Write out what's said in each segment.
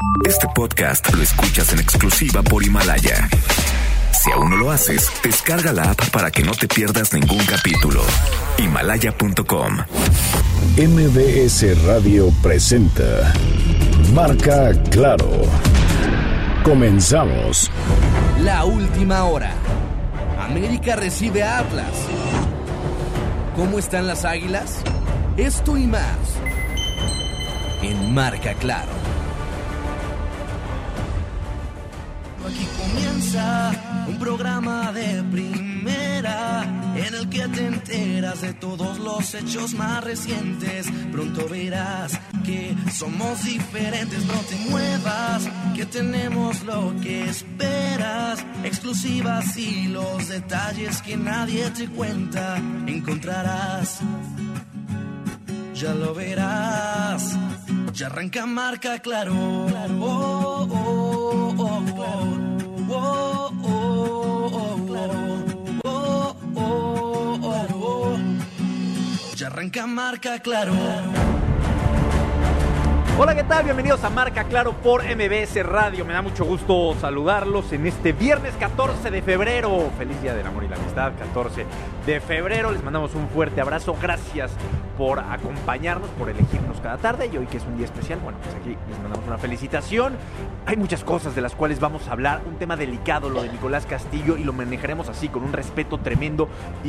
Este podcast lo escuchas en exclusiva por Himalaya. Si aún no lo haces, descarga la app para que no te pierdas ningún capítulo. Himalaya.com. MBS Radio presenta Marca Claro. Comenzamos. La última hora. América recibe a Atlas. ¿Cómo están las Águilas? Esto y más en Marca Claro. Aquí comienza un programa de primera en el que te enteras de todos los hechos más recientes. Pronto verás que somos diferentes, no te muevas, que tenemos lo que esperas. Exclusivas y los detalles que nadie te cuenta encontrarás. Ya lo verás, ya arranca Marca Claro. Oh, oh, oh, oh, claro. Oh, oh, oh, claro. Oh, oh, oh, oh. Ya arranca Marca Claro. Hola, ¿qué tal? Bienvenidos a Marca Claro por MBS Radio. Me da mucho gusto saludarlos en este viernes 14 de febrero. Feliz Día del Amor y la Amistad, 14 de febrero. Les mandamos un fuerte abrazo. Gracias por acompañarnos, por elegirnos cada tarde. Y hoy que es un día especial, bueno, pues aquí les mandamos una felicitación. Hay muchas cosas de las cuales vamos a hablar. Un tema delicado, lo de Nicolás Castillo, y lo manejaremos así, con un respeto tremendo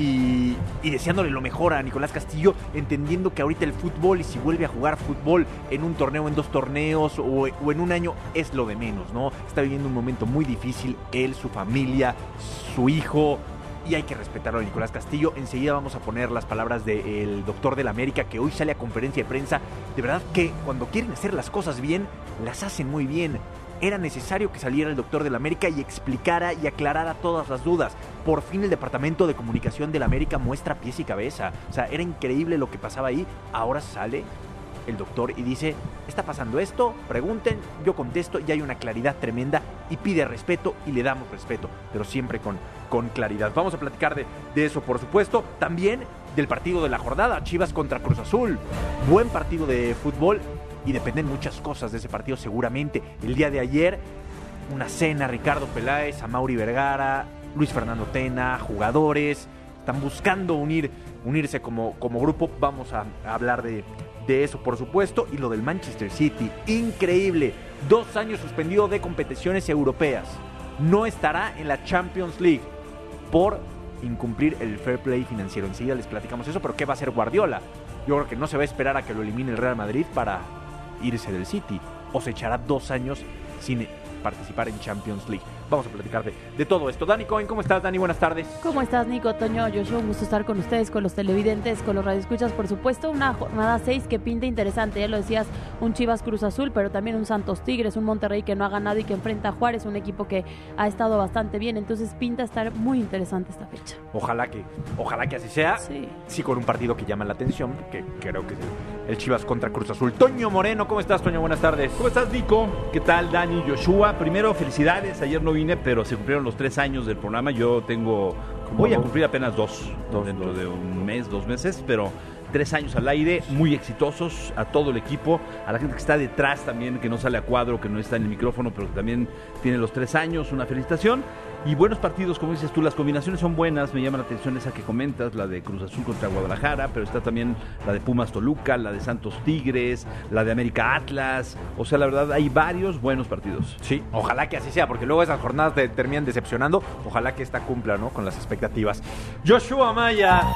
y deseándole lo mejor a Nicolás Castillo, entendiendo que ahorita el fútbol, y si vuelve a jugar fútbol en un torneo, en dos torneos o en un año, es lo de menos, ¿no? Está viviendo un momento muy difícil, él, su familia, su hijo, y hay que respetarlo a Nicolás Castillo. Enseguida vamos a poner las palabras del doctor del América, que hoy sale a conferencia de prensa. De verdad que cuando quieren hacer las cosas bien, las hacen muy bien. Era necesario que saliera el doctor del América y explicara y aclarara todas las dudas. Por fin el Departamento de Comunicación del América muestra pies y cabeza. O sea, era increíble lo que pasaba ahí. Ahora sale el doctor y dice, está pasando esto, pregunten, yo contesto, y hay una claridad tremenda, y pide respeto y le damos respeto, pero siempre con claridad. Vamos a platicar de eso, por supuesto. También del partido de la jornada, Chivas contra Cruz Azul. Buen partido de fútbol, y dependen muchas cosas de ese partido seguramente. El día de ayer, una cena, Ricardo Peláez, Amaury Vergara, Luis Fernando Tena, jugadores, están buscando unirse como grupo. Vamos a hablar de eso, por supuesto. Y lo del Manchester City, increíble, 2 años suspendido de competiciones europeas, no estará en la Champions League por incumplir el fair play financiero. Enseguida les platicamos eso, pero ¿qué va a hacer Guardiola? Yo creo que no se va a esperar a que lo elimine el Real Madrid para irse del City, o se echará 2 años sin participar en Champions League. Vamos a platicar de todo esto. Dani Cohen, ¿cómo estás, Dani? Buenas tardes. ¿Cómo estás, Nico, Toño, Joshua? Un gusto estar con ustedes, con los televidentes, con los radioescuchas, por supuesto. Una jornada 6 que pinta interesante, ya lo decías, un Chivas Cruz Azul, pero también un Santos Tigres, un Monterrey que no ha ganado y que enfrenta a Juárez, un equipo que ha estado bastante bien. Entonces pinta estar muy interesante esta fecha. Ojalá que así sea. Sí, con un partido que llama la atención, que creo que es el Chivas contra Cruz Azul. Toño Moreno, ¿cómo estás, Toño? Buenas tardes. ¿Cómo estás, Nico? ¿Qué tal, Dani, Joshua? Primero, felicidades. Ayer no vine, pero se cumplieron los 3 años del programa. Yo voy a cumplir apenas dos dentro de un mes, 2 meses, pero 3 años al aire, muy exitosos, a todo el equipo, a la gente que está detrás también, que no sale a cuadro, que no está en el micrófono, pero que también tiene los 3 años, una felicitación. Y buenos partidos, como dices tú, las combinaciones son buenas. Me llama la atención esa que comentas, la de Cruz Azul contra Guadalajara, pero está también la de Pumas Toluca, la de Santos Tigres, la de América Atlas. O sea, la verdad, hay varios buenos partidos. Sí, ojalá que así sea, porque luego esas jornadas te terminan decepcionando. Ojalá que esta cumpla, ¿no?, con las expectativas. Joshua Maya.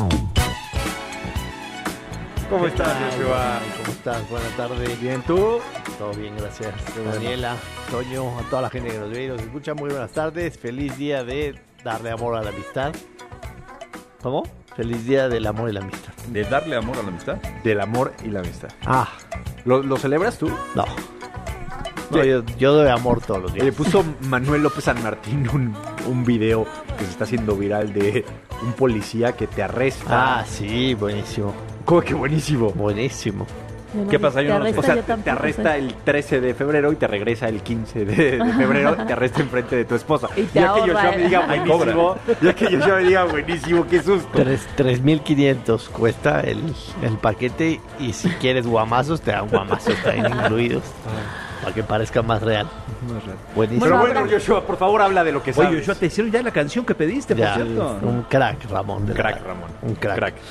¿Cómo estás, Joshua? ¿Cómo estás? Buenas tardes. Bien, ¿tú? Todo bien, gracias. Daniela, Toño, a toda la gente que nos ve y nos escucha, muy buenas tardes. Feliz día de darle amor a la amistad. ¿Cómo? Feliz día del amor y la amistad. ¿De darle amor a la amistad? Del amor y la amistad. Ah. ¿Lo celebras tú? No. No, yo doy amor todos los días. Le puso Manuel López San Martín un video que se está haciendo viral de un policía que te arresta. Ah, sí, buenísimo. ¿Cómo que buenísimo? Buenísimo. ¿Qué pasa? O sea, te arresta el 13 de febrero y te regresa el 15 de febrero y te arresta enfrente de tu esposa. Y te ya que Joshua me diga buenísimo, qué susto. 3,500 cuesta el paquete, y si quieres guamazos, te dan guamazos también incluidos. para que parezca más real. Buenísimo. Pero Bueno, bueno, habrá- Joshua, por favor, habla de lo que sabes. Oye, Joshua, te hicieron ya la canción que pediste, por Ya, cierto. un crack, Ramón. de Crack, verdad. Ramón. Un crack. Sí.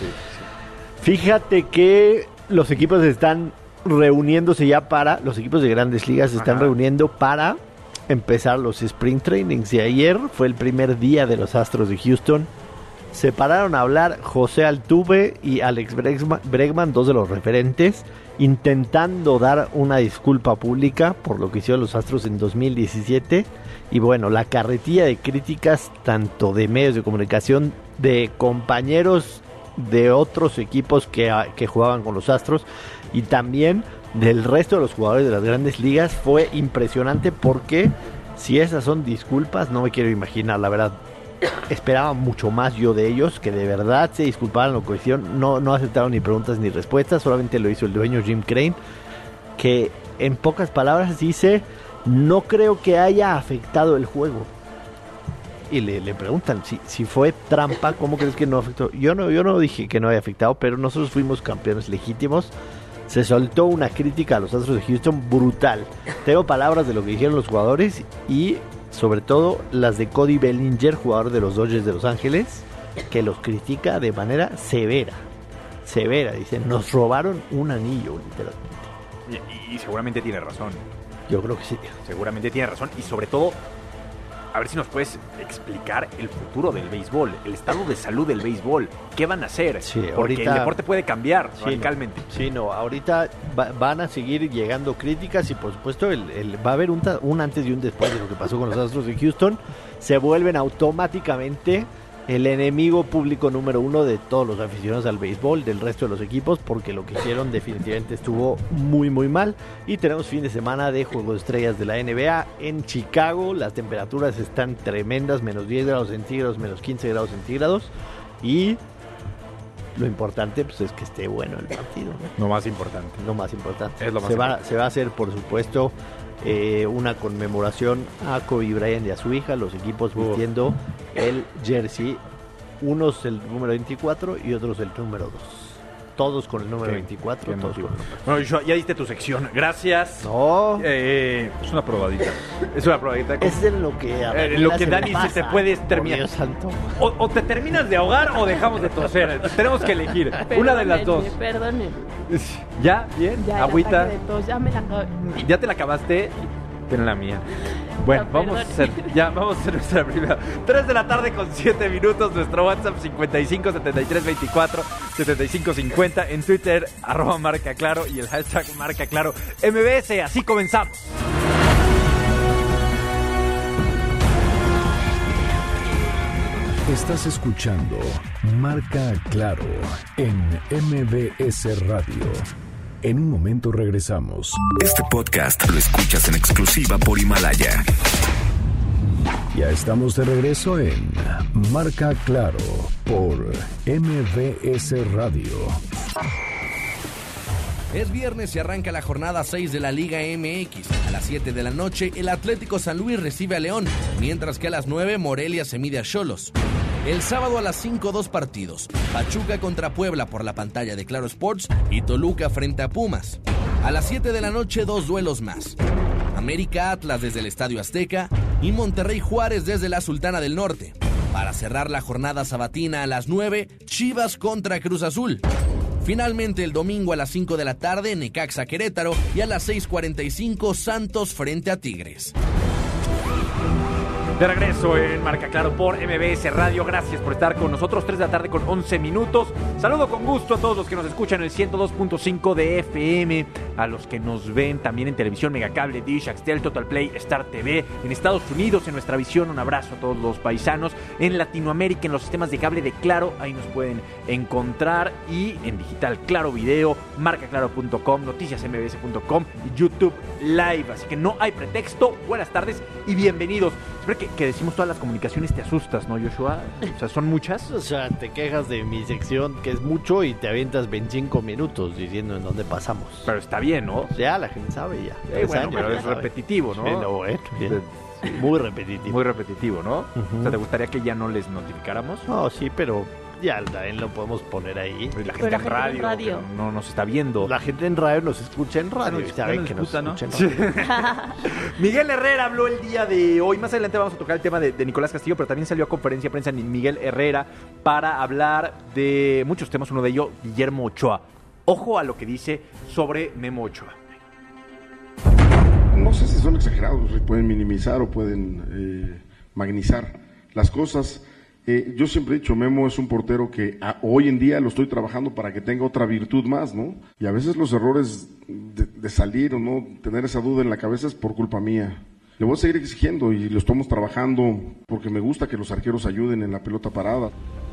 Fíjate que los equipos están reuniéndose ya para, los equipos de grandes ligas se están Ajá. reuniendo para empezar los sprint trainings. Y ayer fue el primer día de los Astros de Houston. Se pararon a hablar José Altuve y Alex Bregman, dos de los referentes, intentando dar una disculpa pública por lo que hicieron los Astros en 2017. Y bueno, la carretilla de críticas tanto de medios de comunicación, de compañeros de otros equipos que jugaban con los Astros y también del resto de los jugadores de las grandes ligas fue impresionante, porque si esas son disculpas, no me quiero imaginar, la verdad. Esperaba mucho más yo de ellos, que de verdad se disculparan lo que hicieron. No aceptaron ni preguntas ni respuestas, solamente lo hizo el dueño Jim Crane, que en pocas palabras dice: no creo que haya afectado el juego. Y le preguntan si fue trampa, ¿cómo crees que no afectó? Yo no dije que no haya afectado, pero nosotros fuimos campeones legítimos. Se soltó una crítica a los Astros de Houston brutal. Tengo palabras de lo que dijeron los jugadores y sobre todo las de Cody Bellinger, jugador de los Dodgers de Los Ángeles, que los critica de manera severa. Dice: nos robaron un anillo, literalmente. Y seguramente tiene razón. Yo creo que sí. Seguramente tiene razón. Y sobre todo, a ver si nos puedes explicar el futuro del béisbol, el estado de salud del béisbol. ¿Qué van a hacer? Sí, Porque ahorita- el deporte puede cambiar Sí, radicalmente. Sí, no, ahorita van a seguir llegando críticas y por supuesto va a haber un antes y un después de lo que pasó con los Astros de Houston. Se vuelven automáticamente el enemigo público número uno de todos los aficionados al béisbol, del resto de los equipos, porque lo que hicieron definitivamente estuvo muy muy mal. Y tenemos fin de semana de Juego de Estrellas de la NBA en Chicago. Las temperaturas están tremendas, menos 10 grados centígrados, menos 15 grados centígrados. Y lo importante pues es que esté bueno el partido, ¿no? Lo más importante. Lo más importante. Es lo más se va a hacer, por supuesto, una conmemoración a Kobe Bryant y a su hija, los equipos vistiendo el jersey, unos el número 24 y otros el número 2. Todos con el número 24, qué todos con emotivo. el número. Bueno, Joshua, ya diste tu sección. Gracias. No, Es una probadita. una probadita. es en lo que a lo que se le Dani pasa, se te puede por terminar. Dios santo. O te terminas de ahogar o dejamos de toser. Tenemos que elegir. Una de las dos. Perdónenme. ¿Ya? ¿Bien? Ya, el Agüita. ataque de tos, ya me la acabé. ¿Ya te la acabaste? Ten la mía. Bueno, No, vamos a hacer nuestra primera. 3 de la tarde con 7 minutos. Nuestro WhatsApp 55 73 24 75 50. En Twitter, @marca claro y el hashtag marca claro MBS. Así comenzamos. Estás escuchando Marca Claro en MBS Radio. En un momento regresamos. Este podcast lo escuchas en exclusiva por Himalaya. Ya estamos de regreso en Marca Claro por MBS Radio. Es viernes y arranca la jornada 6 de la Liga MX. A las 7 de la noche, el Atlético San Luis recibe a León, mientras que a las 9, Morelia se mide a Xolos. El sábado a las 5, 2 partidos. Pachuca contra Puebla por la pantalla de Claro Sports y Toluca frente a Pumas. A las 7 de la noche, 2 duelos más. América Atlas desde el Estadio Azteca y Monterrey Juárez desde la Sultana del Norte. Para cerrar la jornada sabatina a las 9, Chivas contra Cruz Azul. Finalmente el domingo a las 5 de la tarde, Necaxa Querétaro y a las 6:45 Santos frente a Tigres. De regreso en Marca Claro por MBS Radio. Gracias por estar con nosotros. 3 de la tarde con 11 minutos. Saludo con gusto a todos los que nos escuchan en el 102.5 de FM, a los que nos ven también en televisión, Megacable, Dish, Axtel, Total Play, Star TV, en Estados Unidos, en Nuestra Visión. Un abrazo a todos los paisanos. En Latinoamérica, en los sistemas de cable de Claro, ahí nos pueden encontrar. Y en digital, Claro Video, marcaclaro.com, noticiasmbs.com y YouTube Live. Así que no hay pretexto. Buenas tardes y bienvenidos. Espero que decimos todas las comunicaciones, te asustas, ¿no, Joshua? O sea, ¿son muchas? O sea, te quejas de mi sección, que es mucho, y te avientas 25 minutos diciendo en dónde pasamos. Pero está bien, ¿no? Ya, la gente sabe ya. Bueno, pero es repetitivo, ¿no? Sí, no, bueno, bien. Muy repetitivo. Muy repetitivo, ¿no? Ujú. O sea, ¿te gustaría que ya no les notificáramos? No, sí, pero Ya también lo podemos poner ahí. La Pero gente la en gente en radio, radio. que no nos está viendo. La gente en radio nos escucha en radio. Bueno, Y saben nos que nos escucha, ¿no? escucha en radio. Miguel Herrera habló el día de hoy. Más adelante vamos a tocar el tema de Nicolás Castillo, pero también salió a conferencia de prensa Miguel Herrera para hablar de muchos temas. Uno de ellos, Guillermo Ochoa. Ojo a lo que dice sobre Memo Ochoa. No sé si son exagerados, pueden minimizar o pueden magnizar las cosas. Yo siempre he dicho, Memo es un portero que hoy en día lo estoy trabajando para que tenga otra virtud más, ¿no? Y a veces los errores de salir o no tener esa duda en la cabeza es por culpa mía. Le voy a seguir exigiendo y lo estamos trabajando porque me gusta que los arqueros ayuden en la pelota parada.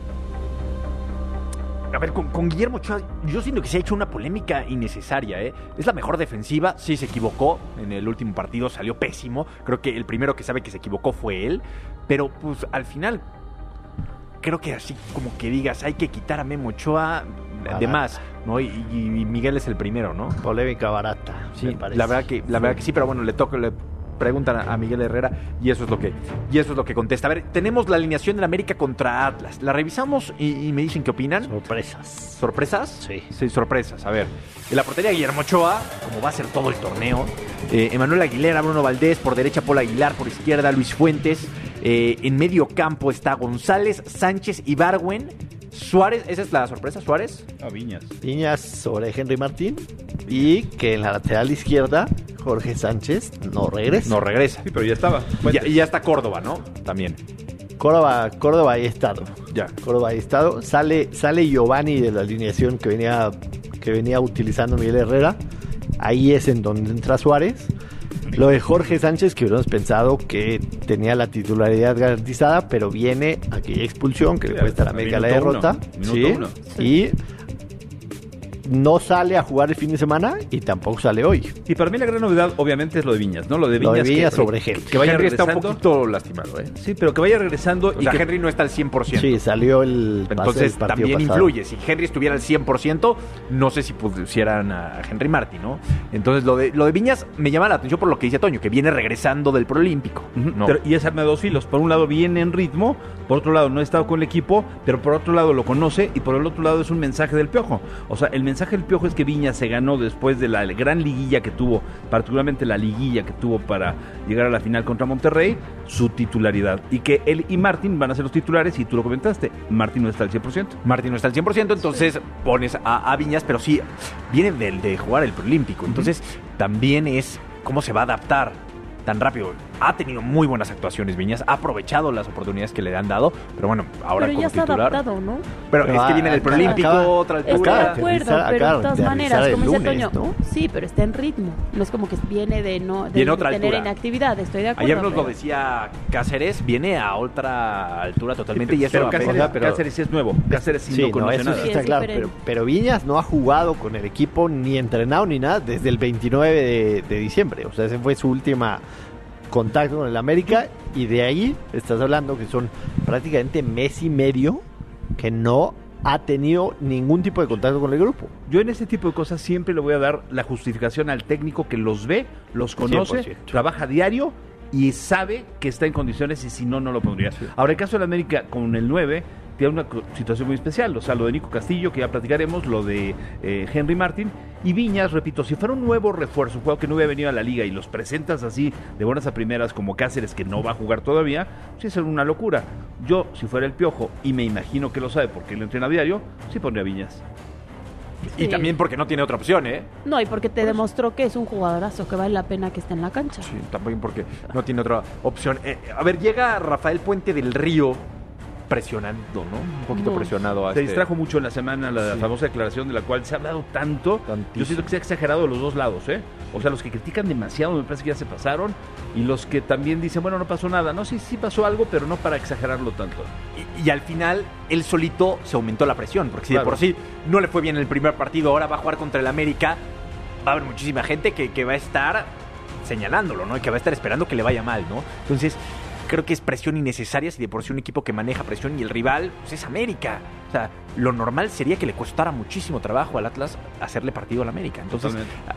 A ver, con Guillermo Ochoa, yo siento que se ha hecho una polémica innecesaria, ¿eh? Es la mejor defensiva, sí se equivocó, en el último partido salió pésimo, creo que el primero que sabe que se equivocó fue él, pero pues al final, creo que así como que digas, hay que quitar a Memo Ochoa, de más, ¿no? Y Miguel es el primero, ¿no? Polémica barata, Sí, me parece. la verdad que sí, pero bueno, le preguntan a Miguel Herrera y eso es lo que contesta. A ver, tenemos la alineación del América contra Atlas. La revisamos y me dicen qué opinan. Sorpresas. ¿Sorpresas? Sí. Sí, sorpresas. A ver, en la portería Guillermo Ochoa, como va a ser todo el torneo. Emanuel Aguilera, Bruno Valdés, por derecha Paul Aguilar, por izquierda Luis Fuentes. En medio campo está González, Sánchez, Ibargüen, Suárez. ¿Esa es la sorpresa, Suárez? A Viñas. Piñas sobre Henry Martín. Y que en la lateral izquierda, Jorge Sánchez no regresa. No regresa. Sí, pero ya estaba. Y ya está Córdoba, ¿no? También. Córdoba ahí estado. Ya. Córdoba ahí estado. Sale Giovanni de la alineación que venía utilizando Miguel Herrera. Ahí es en donde entra Suárez. Lo de Jorge Sánchez, que hubiéramos pensado que tenía la titularidad garantizada, pero viene aquella expulsión que le cuesta a la América la derrota. Minuto uno. Y no sale a jugar el fin de semana y tampoco sale hoy. Y para mí la gran novedad, obviamente, es lo de Viñas, ¿no? Lo de Viñas, sobre Henry. que vaya Henry está un regresando. poquito lastimado, ¿eh? Sí, pero que vaya regresando O y sea, que Henry no está al 100%. Sí, salió el Entonces partido también pasado. influye. Si Henry estuviera al 100%, no sé si pusieran a Henry Martin, ¿no? Entonces lo de Viñas me llama la atención por lo que dice Toño, que viene regresando del Proolímpico. ¿no? Y es arma de dos filos. Por un lado viene en ritmo, por otro lado no ha estado con el equipo, pero por otro lado lo conoce y por el otro lado es un mensaje del Piojo. O sea, el mensaje del Piojo es que Viñas se ganó después de la gran liguilla que tuvo, particularmente la liguilla que tuvo para llegar a la final contra Monterrey, su titularidad. Y que él y Martín van a ser los titulares y tú lo comentaste, Martín no está al 100%. Martin no está al 100%, entonces pones a Viñas, pero sí, viene de jugar el Proolímpico. Entonces también es cómo se va a adaptar tan rápido. Ha tenido muy buenas actuaciones Viñas, ha aprovechado las oportunidades que le han dado, pero bueno, ahora Pero como ya está titular. adaptado, ¿no? Pero es que viene del Proolímpico, otra Estoy de altura. acuerdo, aterrizar- pero acaba de todas de maneras, aterrizar como dice el lunes, Toño, ¿no? sí, pero está en ritmo. No es como que viene de Viene a otra tener altura. inactividad, estoy de acuerdo. Ayer nos lo pero- decía Cáceres, viene a otra altura totalmente y eso Pero afecta, Cáceres es nuevo, Cáceres sí, Sí, no no, conoce eso nada. sí Sí, está es claro. diferente. Pero Viñas no ha jugado con el equipo ni entrenado ni nada desde el 29 de diciembre. O sea, ese fue su última contacto con el América y de ahí estás hablando que son prácticamente mes y medio que no ha tenido ningún tipo de contacto con el grupo. Yo en ese tipo de cosas siempre le voy a dar la justificación al técnico que los ve, los conoce, 100%. trabaja diario y sabe que está en condiciones y si no, no lo pondría. Ahora, el caso de la América con el 9 tiene una situación muy especial, o sea, lo de Nico Castillo, que ya platicaremos, lo de Henry Martin y Viñas, repito, si fuera un nuevo refuerzo, un juego que no hubiera venido a la liga y los presentas así de buenas a primeras como Cáceres, que no va a jugar todavía, sí es una locura. Yo, si fuera el Piojo, y me imagino que lo sabe porque él lo entrena a diario, sí pondría a Viñas. Y Sí. también porque no tiene otra opción, ¿eh? No, y porque te demostró que es un jugadorazo, que vale la pena que esté en la cancha. Sí, también porque no tiene otra opción. A ver, llega Rafael Puente del Río presionando, ¿no? Un poquito No. presionado a Se distrajo mucho en la semana la famosa declaración de la cual se ha hablado tanto. Tantísimo. Yo siento que se ha exagerado de los dos lados, ¿eh? O sea, los que critican demasiado me parece que ya se pasaron y los que también dicen, bueno, no pasó nada. No, sí pasó algo, pero no para exagerarlo tanto. Y al final, él solito se aumentó la presión, porque si Claro. de por sí no le fue bien el primer partido, ahora va a jugar contra el América, va a haber muchísima gente que va a estar señalándolo, ¿no? Y que va a estar esperando que le vaya mal, ¿no? Entonces, creo que es presión innecesaria si de por sí un equipo que maneja presión y el rival pues es América. O sea, lo normal sería que le costara muchísimo trabajo al Atlas hacerle partido al América. Entonces, Totalmente.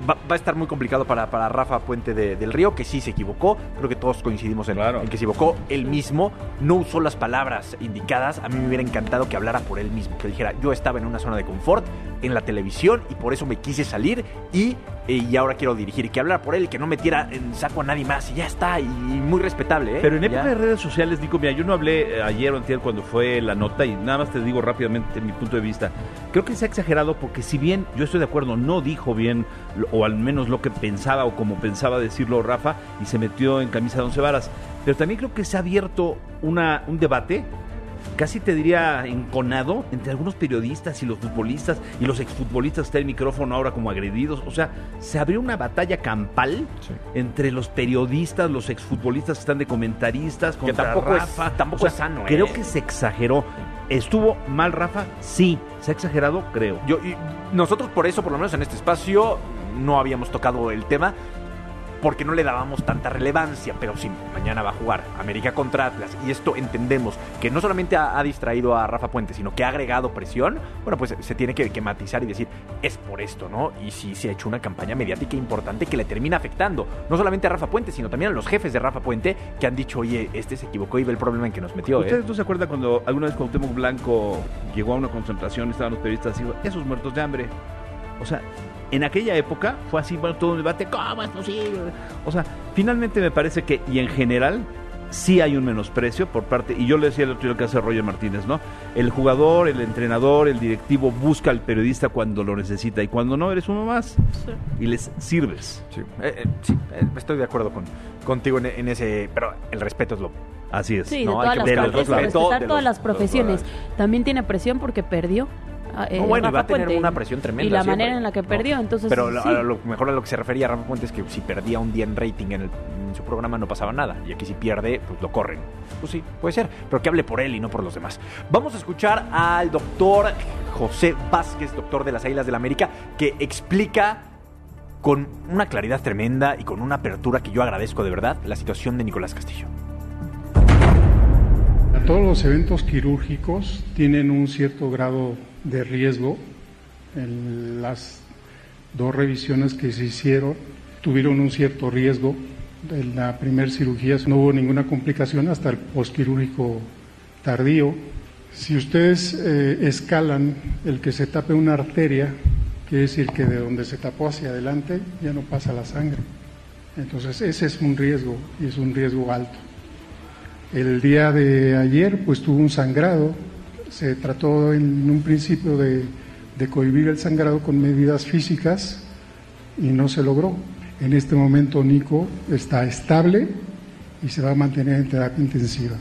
va a estar muy complicado para Rafa Puente del Río, que sí se equivocó. Creo que todos coincidimos en que se equivocó. Él mismo no usó las palabras indicadas. A mí me hubiera encantado que hablara por él mismo, que dijera, yo estaba en una zona de confort en la televisión y por eso me quise salir y ahora quiero dirigir, y que hablara por él, que no metiera en saco a nadie más, y ya está, y muy respetable, ¿eh? Pero en época de redes sociales, Nico, mira, yo no hablé ayer o antier cuando fue la nota, y nada más te digo rápidamente mi punto de vista. Creo que se ha exagerado porque si bien yo estoy de acuerdo, no dijo bien, o al menos lo que pensaba o como pensaba decirlo Rafa, y se metió en camisa de 11 varas, pero también creo que se ha abierto un debate, casi te diría enconado, entre algunos periodistas y los futbolistas y los exfutbolistas que están en el micrófono ahora como agredidos. O sea, se abrió una batalla campal entre los periodistas, los exfutbolistas que están de comentaristas contra tampoco Rafa. Tampoco es sano, Creo que se exageró. ¿Estuvo mal Rafa? Sí. ¿Se ha exagerado? Creo. Nosotros por eso, por lo menos en este espacio, no habíamos tocado el tema, porque no le dábamos tanta relevancia, pero sí, mañana va a jugar América contra Atlas, y esto entendemos que no solamente ha distraído a Rafa Puente, sino que ha agregado presión. Bueno, pues se tiene que matizar y decir, es por esto, ¿no? Y sí se ha hecho una campaña mediática importante que le termina afectando, no solamente a Rafa Puente, sino también a los jefes de Rafa Puente, que han dicho, oye, se equivocó y ve el problema en que nos metió, ¿Ustedes no se acuerdan cuando alguna vez Cuauhtémoc Blanco llegó a una concentración, estaban los periodistas y dijo, esos muertos de hambre? O sea, en aquella época fue así, bueno, todo un debate, ¿cómo es posible? O sea, finalmente me parece que, y en general, sí hay un menosprecio por parte, y yo le decía el otro día que hace Roger Martínez, ¿no? El jugador, el entrenador, el directivo busca al periodista cuando lo necesita, y cuando no, eres uno más. Sí. Y les sirves. Sí, estoy de acuerdo contigo en ese, pero el respeto es lo... Así es. Sí, ¿no? de respetar todas las profesiones. También tiene presión porque perdió. Bueno, y va a tener una presión tremenda. Y la manera en la que perdió, entonces... Pero a lo mejor a lo que se refería Rafa Puente es que si perdía un día en rating en su programa no pasaba nada. Y aquí si pierde, pues lo corren. Pues sí, puede ser. Pero que hable por él y no por los demás. Vamos a escuchar al doctor José Vázquez, doctor de las Águilas del América, que explica con una claridad tremenda y con una apertura que yo agradezco de verdad la situación de Nicolás Castillo. Todos los eventos quirúrgicos tienen un cierto grado de riesgo. En las 2 revisiones que se hicieron tuvieron un cierto riesgo. En la primera cirugía no hubo ninguna complicación hasta el posquirúrgico tardío. Si ustedes escalan el que se tape una arteria, quiere decir que de donde se tapó hacia adelante ya no pasa la sangre. Entonces ese es un riesgo, y es un riesgo alto. El día de ayer pues tuvo un sangrado. Se trató en un principio de cohibir el sangrado con medidas físicas y no se logró. En este momento Nico está estable y se va a mantener en terapia intensiva.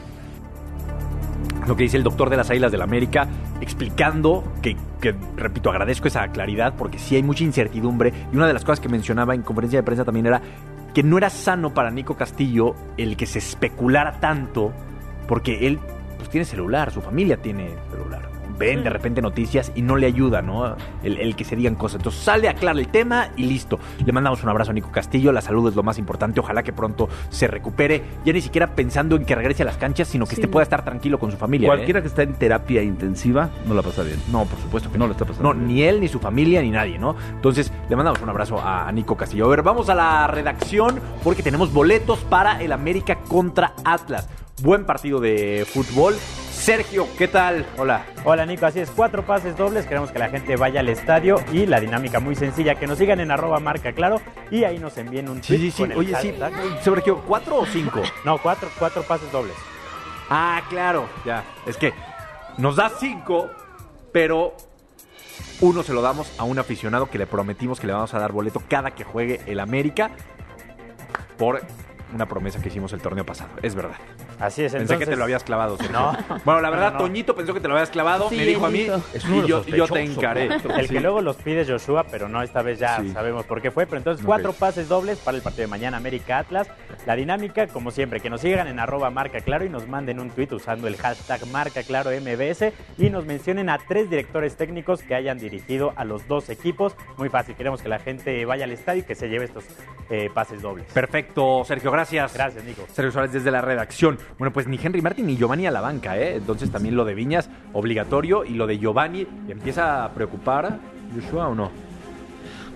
Lo que dice el doctor de las Águilas del América, explicando que, repito, agradezco esa claridad porque sí hay mucha incertidumbre, y una de las cosas que mencionaba en conferencia de prensa también era que no era sano para Nico Castillo el que se especulara tanto, porque él pues tiene celular, su familia tiene celular. Ven de repente noticias y no le ayuda, ¿no? El que se digan cosas. Entonces sale, aclara el tema y listo. Le mandamos un abrazo a Nico Castillo. La salud es lo más importante. Ojalá que pronto se recupere. Ya ni siquiera pensando en que regrese a las canchas, sino que pueda estar tranquilo con su familia. Cualquiera que está en terapia intensiva no la pasa bien. No, por supuesto que no la está pasando bien. Ni él, ni su familia, ni nadie, ¿no? Entonces le mandamos un abrazo a Nico Castillo. A ver, vamos a la redacción porque tenemos boletos para el América contra Atlas. Buen partido de fútbol. Sergio, ¿qué tal? Hola. Hola, Nico, así es, 4 pases dobles, queremos que la gente vaya al estadio y la dinámica muy sencilla, que nos sigan en @marcaclaro y ahí nos envíen un tweet con el Oye, hashtag. Sergio, ¿4 o 5? No, 4 pases dobles. Ah, claro, ya, es que nos da 5, pero uno se lo damos a un aficionado que le prometimos que le vamos a dar boleto cada que juegue el América por una promesa que hicimos el torneo pasado, es verdad. Así es, Pensé que te lo habías clavado, Sergio. No. Bueno, la verdad, No. Toñito pensó que te lo habías clavado, Sí, me dijo a mí, y yo te encaré. El que luego los pide Joshua, pero no, esta vez ya sabemos por qué fue. Pero entonces 4 pases dobles para el partido de mañana, América Atlas. La dinámica, como siempre, que nos sigan en @marcaclaro y nos manden un tweet usando el hashtag #MarcaClaroMBS y nos mencionen a 3 directores técnicos que hayan dirigido a los 2 equipos. Muy fácil, queremos que la gente vaya al estadio y que se lleve estos pases dobles. Perfecto, Sergio, gracias. Gracias, Nico. Sergio Suárez desde la redacción. Bueno, pues ni Henry Martin ni Giovanni a la banca, ¿eh? Entonces también lo de Viñas, obligatorio, y lo de Giovanni, ¿empieza a preocupar Joshua o no?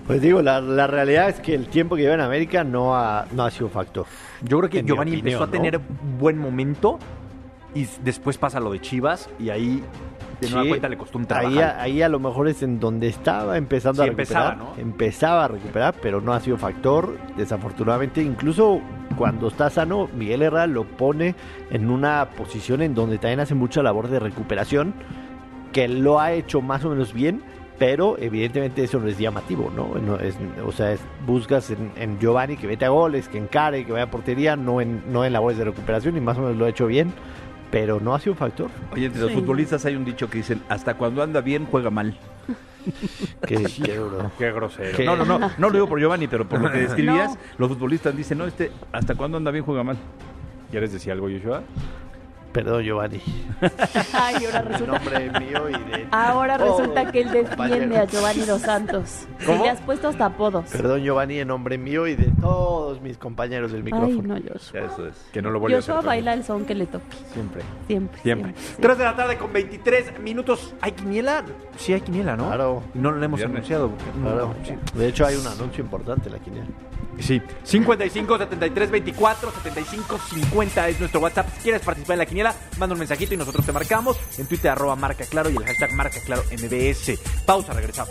Pues digo, la realidad es que el tiempo que lleva en América no ha sido factor. Yo creo que En mi Giovanni opinión, empezó a tener buen momento y después pasa lo de Chivas y ahí de nueva Sí, cuenta le costó un trabajo. ahí a lo mejor es en donde estaba empezando Sí, a recuperar. empezaba, ¿no? Empezaba a recuperar, pero no ha sido factor. Desafortunadamente, incluso cuando está sano, Miguel Herrera lo pone en una posición en donde también hace mucha labor de recuperación, que lo ha hecho más o menos bien, pero evidentemente eso no es llamativo, ¿no? Buscas en Giovanni que meta goles, que encare, que vaya a portería, no en labores de recuperación, y más o menos lo ha hecho bien, pero no ha sido un factor. Oye, entre los futbolistas hay un dicho que dicen, hasta cuando anda bien, juega mal. Qué duro. Qué grosero. ¿Qué? No lo digo por Giovanni, pero por lo que describías, los futbolistas dicen, no, hasta cuando anda bien, juega mal. ¿Quieres decir algo, Joshua? Perdón, Giovanni. Ay, ahora resulta, Nombre mío y de ahora resulta todos que él mis defiende a compañeros. Giovanni Dos Santos. ¿Cómo? Y le has puesto hasta apodos. Perdón, Giovanni, en nombre mío y de todos mis compañeros del Ay, micrófono. no, Joshua. Ya, eso es. Que no lo vuelva a Joshua hacer. baila el son que le toque. Siempre. Siempre. 3 de la tarde con 23 minutos. ¿Hay quiniela? Sí, hay quiniela, ¿no? Claro. Y no lo hemos Viernes. anunciado. Claro. Sí. De hecho, hay un anuncio importante en la quiniela. Sí, 55 73 24 75 50 es nuestro WhatsApp. Si quieres participar en la quiniela, manda un mensajito y nosotros te marcamos. En Twitter @marcaclaro y el hashtag #marcaclarombs. Pausa, regresamos.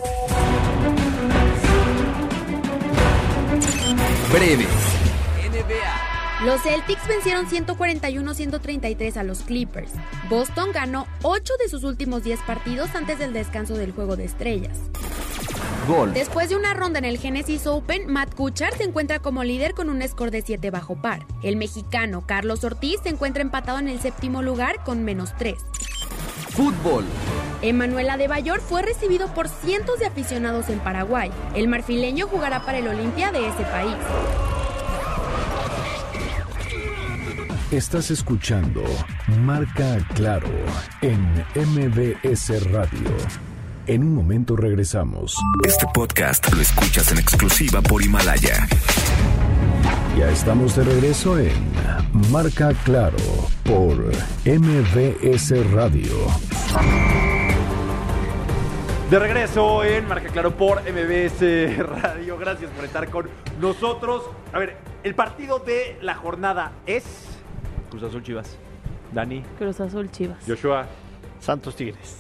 Breves. NBA. Los Celtics vencieron 141-133 a los Clippers. Boston ganó 8 de sus últimos 10 partidos antes del descanso del Juego de Estrellas. Gol. Después de una ronda en el Genesis Open, Matt Kuchar se encuentra como líder con un score de 7 bajo par. El mexicano Carlos Ortiz se encuentra empatado en el séptimo lugar con -3. Fútbol. Emmanuel Adebayor fue recibido por cientos de aficionados en Paraguay. El marfileño jugará para el Olimpia de ese país. Estás escuchando Marca Claro en MBS Radio. En un momento regresamos. Este podcast lo escuchas en exclusiva por Himalaya. Ya estamos de regreso en Marca Claro por MBS Radio. De regreso en Marca Claro por MBS Radio. Gracias por estar con nosotros. A ver, el partido de la jornada es Cruz Azul Chivas. Dani, Cruz Azul Chivas. Joshua. Santos Tigres.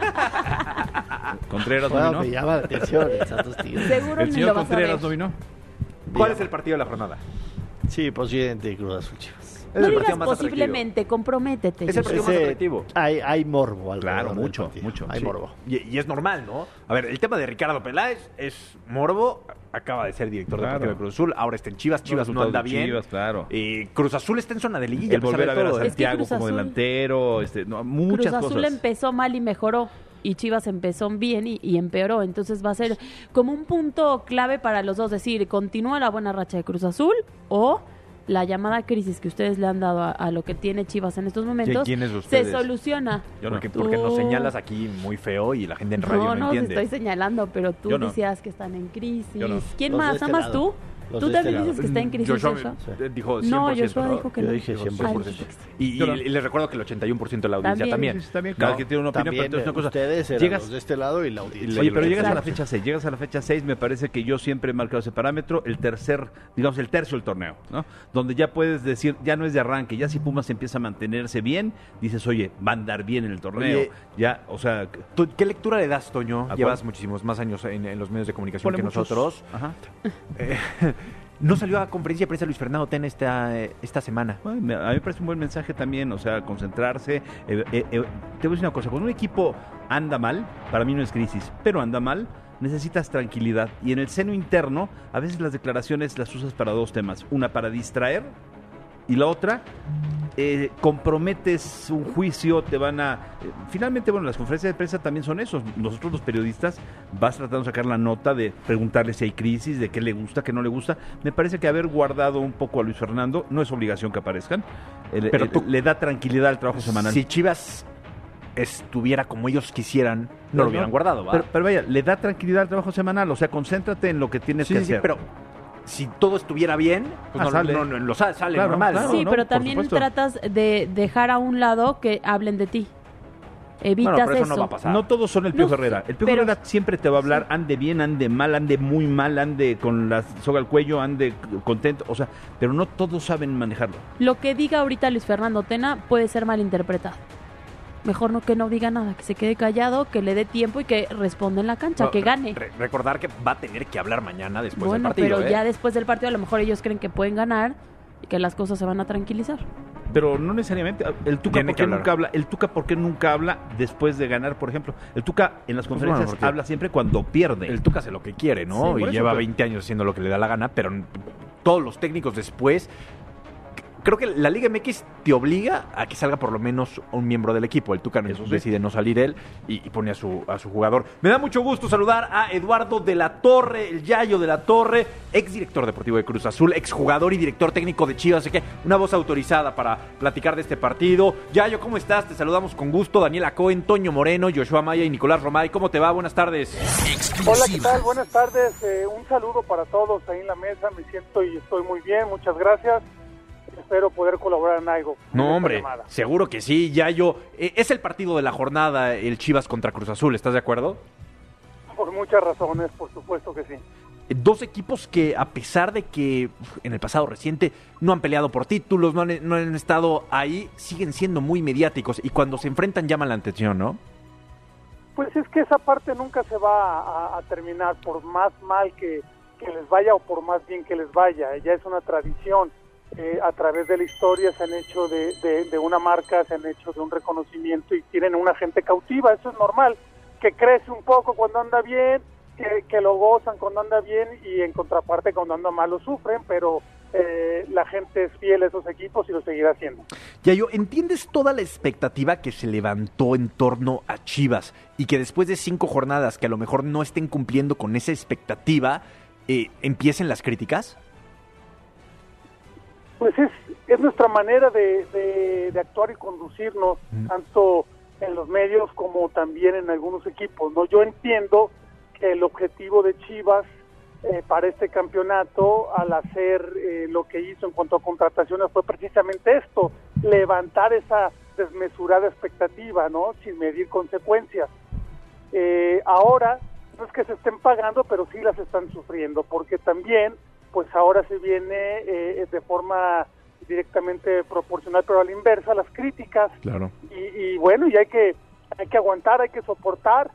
Contreras Bueno, dominó. me llama la atención el Santos Tigres. Seguro El ni señor lo vas a Contreras ver. dominó. ¿Cuál es el partido de la jornada? Sí, posiblemente Cruz Azul Chivas. Es No el digas partido más atractivo. posiblemente, comprométete. Es el Joshua. partido más atractivo. Hay morbo alrededor Claro, del mucho, partido. mucho, Hay sí. morbo. Y es normal, ¿no? A ver, el tema de Ricardo Peláez es morbo. Acaba de ser director Claro. deportivo de Cruz Azul. Ahora está en Chivas. Chivas no anda bien. Chivas, claro. Cruz Azul está en zona de liguilla. El a pesar volver de a ver a todo, ¿eh? Es que Santiago Cruz como Azul- delantero, muchas Cruz Azul cosas. empezó mal y mejoró. Y Chivas empezó bien y empeoró. Entonces va a ser como un punto clave para los dos. Decir, ¿continúa la buena racha de Cruz Azul o la llamada crisis que ustedes le han dado a lo que tiene Chivas en estos momentos ¿Quiénes se ustedes? soluciona? Yo no. Porque nos Tú- señalas aquí muy feo y la gente en radio no, No, te entiende. estoy señalando, pero tú Yo no. decías que están en crisis. Yo no. ¿Quién Los de más? este ¿Amas lado. tú? Los ¿Tú de también este dices que está en crisis, Joshua Joshua? dijo 100%. No, Joshua dijo que Yo no. dije 100%. Y les recuerdo que el 81% de la audiencia también. También. Cada quien tiene una opinión, pero También entonces una cosa. ustedes eran Llegas- los de este lado y la audiencia. Oye, pero llegas a la Exacto. fecha 6. Llegas a la fecha 6, me parece que yo siempre he marcado ese parámetro, el tercio del torneo, ¿no? Donde ya puedes decir, ya no es de arranque, ya si Pumas empieza a mantenerse bien, dices, oye, va a andar bien en el torneo. Oye, ya, o sea, ¿Tú ¿Qué lectura le das, Toño? ¿A Llevas cuál? muchísimos más años en los medios de comunicación ponle que muchos- nosotros. Ajá. No salió a conferencia de prensa Luis Fernando Tena esta semana. Bueno, a mí me parece un buen mensaje también, o sea, concentrarse. Te voy a decir una cosa, cuando un equipo anda mal, para mí no es crisis, pero anda mal, necesitas tranquilidad. Y en el seno interno, a veces las declaraciones las usas para dos temas. Una, para distraer, y la otra, comprometes un juicio, te van a... finalmente, bueno, las conferencias de prensa también son esos. Nosotros los periodistas vas tratando de sacar la nota, de preguntarle si hay crisis, de qué le gusta, qué no le gusta. Me parece que haber guardado un poco a Luis Fernando no es obligación que aparezcan, Pero tú- le da tranquilidad al trabajo semanal. Si Chivas estuviera como ellos quisieran, no lo hubieran guardado, ¿va? Pero vaya, le da tranquilidad al trabajo semanal, o sea, concéntrate en lo que tienes Sí, que sí, hacer. pero si todo estuviera bien, pues sale. sale Claro, normal. claro. Sí, no, pero por también supuesto. tratas de dejar a un lado que hablen de ti. evitas pero eso. no va a pasar. No todos son el Piojo No, Herrera. El Piojo pero- Herrera siempre te va a hablar, ande bien, ande mal, ande muy mal, ande con la soga al cuello, ande contento, o sea, pero no todos saben manejarlo. Lo que diga ahorita Luis Fernando Tena puede ser malinterpretado. Mejor que no diga nada, que se quede callado, que le dé tiempo y que responda en la cancha, No, que gane. Recordar que va a tener que hablar mañana después del Bueno, partido. pero ya después del partido a lo mejor ellos creen que pueden ganar y que las cosas se van a tranquilizar. Pero no necesariamente. El Tuca, Tiene ¿por que qué hablar. nunca habla? El Tuca, ¿por qué nunca habla después de ganar, por ejemplo? El Tuca en las conferencias porque habla siempre cuando pierde. El Tuca hace lo que quiere, ¿no? Sí, por y eso, lleva pero- 20 años haciendo lo que le da la gana, pero todos los técnicos después... Creo que la Liga MX te obliga a que salga por lo menos un miembro del equipo. El Tuca Eso sí. decide no salir él y pone a su jugador. Me da mucho gusto saludar a Eduardo de la Torre, el Yayo de la Torre, exdirector deportivo de Cruz Azul, exjugador y director técnico de Chivas. Así que una voz autorizada para platicar de este partido. Yayo, ¿cómo estás? Te saludamos con gusto. Daniela Cohen, Toño Moreno, Joshua Maya y Nicolás Romay. ¿Cómo te va? Buenas tardes. Hola, ¿qué tal? Buenas tardes. Un saludo para todos ahí en la mesa. Me siento y estoy muy bien. Muchas gracias. Espero poder colaborar en algo. No, hombre, seguro que sí, Yayo. Es el partido de la jornada, el Chivas contra Cruz Azul, ¿estás de acuerdo? Por muchas razones, por supuesto que sí. Dos equipos que, a pesar de que en el pasado reciente no han peleado por títulos, no han estado ahí, siguen siendo muy mediáticos y cuando se enfrentan llaman la atención, ¿no? Pues es que esa parte nunca se va a terminar, por más mal que les vaya o por más bien que les vaya. Ya es una tradición. A través de la historia se han hecho de una marca, se han hecho de un reconocimiento y tienen una gente cautiva. Eso es normal, que crece un poco cuando anda bien, que lo gozan cuando anda bien y en contraparte cuando anda mal lo sufren, pero la gente es fiel a esos equipos y lo seguirá haciendo. Yayo, ¿entiendes toda la expectativa que se levantó en torno a Chivas y que después de 5 jornadas que a lo mejor no estén cumpliendo con esa expectativa, empiecen las críticas? Pues es nuestra manera de actuar y conducirnos, tanto en los medios como también en algunos equipos, ¿no? Yo entiendo que el objetivo de Chivas para este campeonato, al hacer lo que hizo en cuanto a contrataciones, fue precisamente esto, levantar esa desmesurada expectativa, ¿no? Sin medir consecuencias. Ahora, no es que se estén pagando, pero sí las están sufriendo, porque también pues ahora se viene de forma directamente proporcional, pero a la inversa, las críticas. Claro. Y bueno, y hay que aguantar, hay que soportar.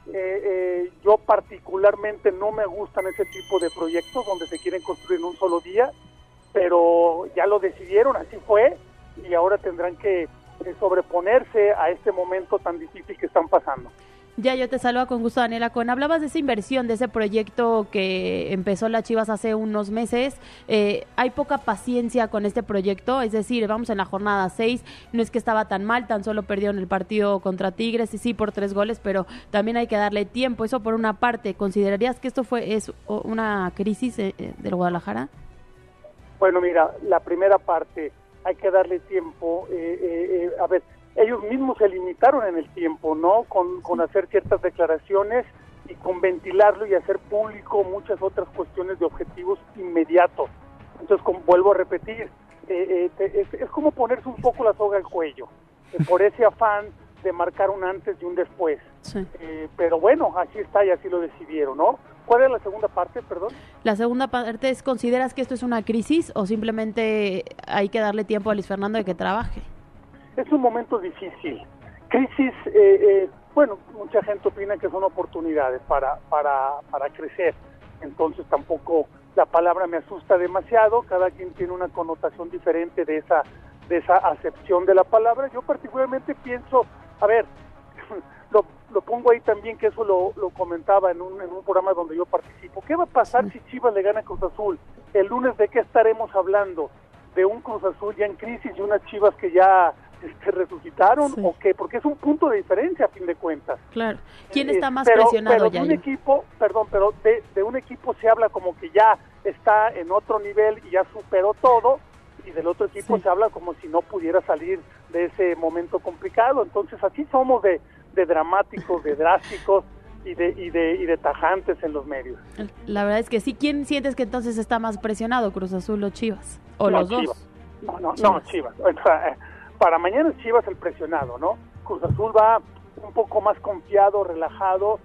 Yo particularmente no me gustan ese tipo de proyectos donde se quieren construir en un solo día, pero ya lo decidieron, así fue, y ahora tendrán que sobreponerse a este momento tan difícil que están pasando. Ya, yo te saludo con gusto, Daniela Cohen. Hablabas de esa inversión, de ese proyecto que empezó la Chivas hace unos meses. ¿Hay poca paciencia con este proyecto? Es decir, vamos en la jornada 6, no es que estaba tan mal, tan solo perdieron el partido contra Tigres, y sí, por 3 goles, pero también hay que darle tiempo. Eso por una parte. ¿Considerarías que esto es una crisis del Guadalajara? Bueno, mira, la primera parte, hay que darle tiempo. A ver, ellos mismos se limitaron en el tiempo, ¿no? Con hacer ciertas declaraciones y con ventilarlo y hacer público muchas otras cuestiones de objetivos inmediatos. Entonces, vuelvo a repetir, es como ponerse un poco la soga al cuello, por ese afán de marcar un antes y un después. Sí. Pero bueno, así está y así lo decidieron, ¿no? ¿Cuál es la segunda parte, perdón? La segunda parte es, ¿consideras que esto es una crisis o simplemente hay que darle tiempo a Luis Fernando de que trabaje? Es un momento difícil. Crisis, bueno, mucha gente opina que son oportunidades para crecer. Entonces tampoco la palabra me asusta demasiado. Cada quien tiene una connotación diferente de esa acepción de la palabra. Yo particularmente pienso, a ver, lo pongo ahí también, que eso lo comentaba en un programa donde yo participo. ¿Qué va a pasar si Chivas le gana a Cruz Azul? El lunes, ¿de qué estaremos hablando? ¿De un Cruz Azul ya en crisis y unas Chivas que ya resucitaron? Sí. ¿O qué? Porque es un punto de diferencia a fin de cuentas. Claro. ¿Quién está más presionado? Pero de un equipo, pero de un equipo se habla como que ya está en otro nivel y ya superó todo, y del otro equipo se habla como si no pudiera salir de ese momento complicado. Entonces así somos de dramáticos, de drásticos y de tajantes en los medios. La verdad es que sí. ¿Quién sientes que entonces está más presionado, Cruz Azul o Chivas? ¿O los Chivas. dos? No, Chivas. Para mañana es Chivas el presionado, ¿no? Cruz Azul va un poco más confiado, relajado,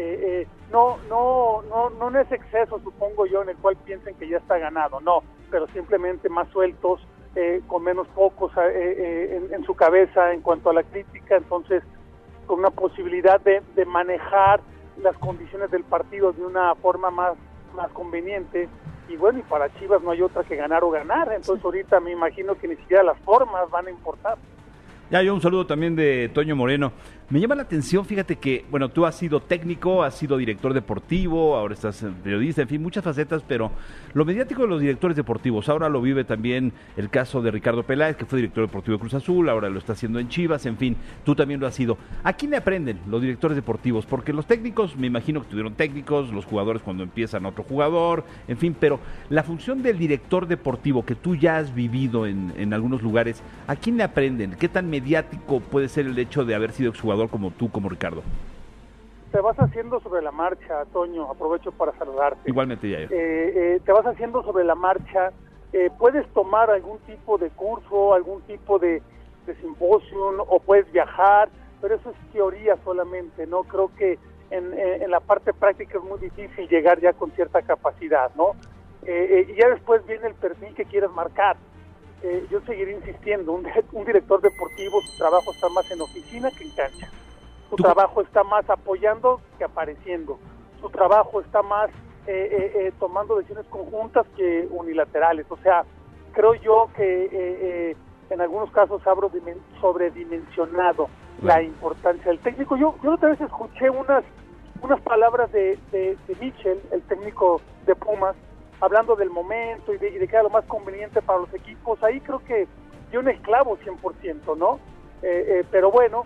no es exceso, supongo yo, en el cual piensen que ya está ganado, no, pero simplemente más sueltos, con menos focos en su cabeza en cuanto a la crítica, entonces con una posibilidad de manejar las condiciones del partido de una forma más conveniente. Y bueno, y para Chivas no hay otra que ganar o ganar, entonces ahorita me imagino que ni siquiera las formas van a importar. Ya, yo un saludo también de Toño Moreno. Me llama la atención, fíjate que, bueno, tú has sido técnico, has sido director deportivo, ahora estás periodista, en fin, muchas facetas, pero lo mediático de los directores deportivos, ahora lo vive también el caso de Ricardo Peláez, que fue director deportivo de Cruz Azul, ahora lo está haciendo en Chivas, en fin, tú también lo has sido. ¿A quién le aprenden los directores deportivos? Porque los técnicos, me imagino que tuvieron técnicos, los jugadores cuando empiezan otro jugador, en fin, pero la función del director deportivo que tú ya has vivido en algunos lugares, ¿a quién le aprenden? ¿Qué tan mediático puede ser el hecho de haber sido exjugador como tú, como Ricardo? Te vas haciendo sobre la marcha, Toño, aprovecho para saludarte. Igualmente, ya. Te vas haciendo sobre la marcha, puedes tomar algún tipo de curso, algún tipo de simposium, o puedes viajar, pero eso es teoría solamente, ¿no? Creo que en la parte práctica es muy difícil llegar ya con cierta capacidad, ¿no? Y ya después viene el perfil que quieras marcar. Yo seguiré insistiendo, un director deportivo, su trabajo está más en oficina que en cancha. Su trabajo está más apoyando que apareciendo. Su trabajo está más tomando decisiones conjuntas que unilaterales. O sea, creo yo que en algunos casos habrá sobredimensionado la importancia del técnico. Yo otra vez escuché unas palabras de Michel, el técnico de Pumas, hablando del momento y de que era lo más conveniente para los equipos. Ahí creo que yo un esclavo 100%, ¿no? Pero bueno,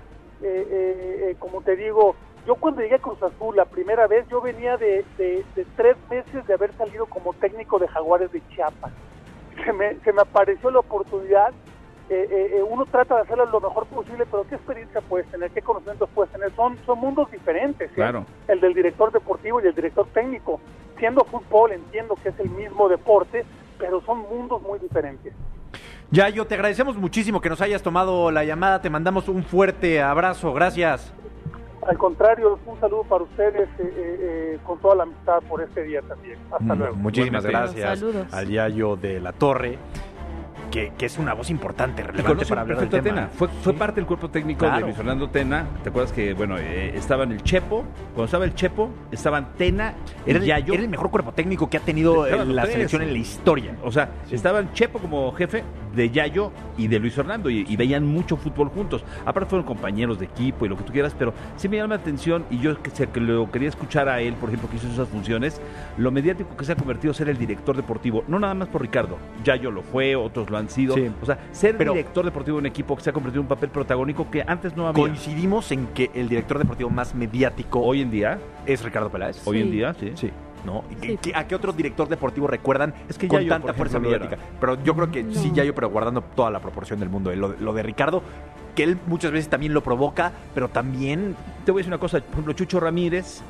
como te digo, yo cuando llegué a Cruz Azul la primera vez, yo venía de 3 meses de haber salido como técnico de Jaguares de Chiapas. Se me apareció la oportunidad. Uno trata de hacerlo lo mejor posible, pero ¿qué experiencia puedes tener? ¿Qué conocimientos puedes tener? Son mundos diferentes, ¿eh? Claro. El del director deportivo y el director técnico. Siendo fútbol, entiendo que es el mismo deporte, pero son mundos muy diferentes. Yayo, te agradecemos muchísimo que nos hayas tomado la llamada, te mandamos un fuerte abrazo, gracias. Al contrario, un saludo para ustedes, con toda la amistad por este día también. Hasta luego. Muchísimas gracias. Saludos al Yayo de la Torre, que es una voz importante, relevante para hablar del tema. Tena. Fue parte del cuerpo técnico de Luis Fernando Tena. ¿Te acuerdas que, bueno, estaban el Chepo? Cuando estaba el Chepo, estaban Tena, Yayo. Era el mejor cuerpo técnico que ha tenido la selección en la historia. O sea, estaban Chepo como jefe, de Yayo y de Luis Fernando, y veían mucho fútbol juntos. Aparte fueron compañeros de equipo y lo que tú quieras, pero sí me llama la atención, y yo que lo quería escuchar a él, por ejemplo, que hizo esas funciones, lo mediático que se ha convertido ser el director deportivo, no nada más por Ricardo. Yayo lo fue, otros lo han sido. Sí. O sea, director deportivo de un equipo que se ha convertido en un papel protagónico que antes no había. Coincidimos en que el director deportivo más mediático hoy en día es Ricardo Peláez. Sí. Hoy en día, sí. ¿No? ¿A qué otro director deportivo recuerdan con Yayo, tanta fuerza mediática? Pero yo creo que sí, Yayo, pero guardando toda la proporción del mundo. Lo de Ricardo, que él muchas veces también lo provoca, pero también... Te voy a decir una cosa, por ejemplo, Chucho Ramírez,